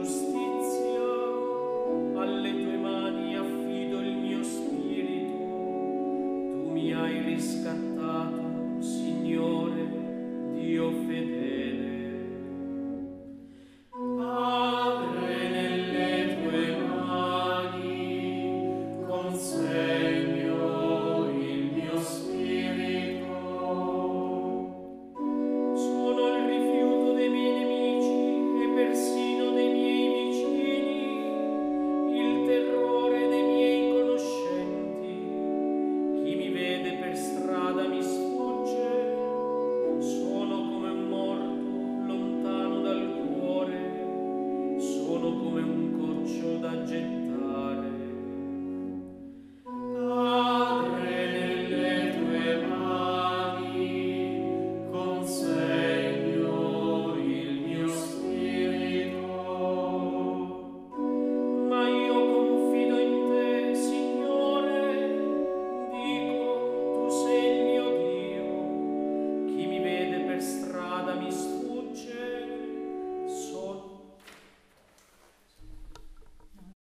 giustizia, alle tue mani affido il mio spirito. Tu mi hai riscattato, Signore, Dio fedele. Padre, nelle tue mani consegno il mio spirito. Sono il rifiuto dei miei nemici e persino dei miei vicini, il terrore dei miei conoscenti. Chi mi vede per strada mi sfugge, sono come un morto lontano dal cuore, sono come un coccio da gettare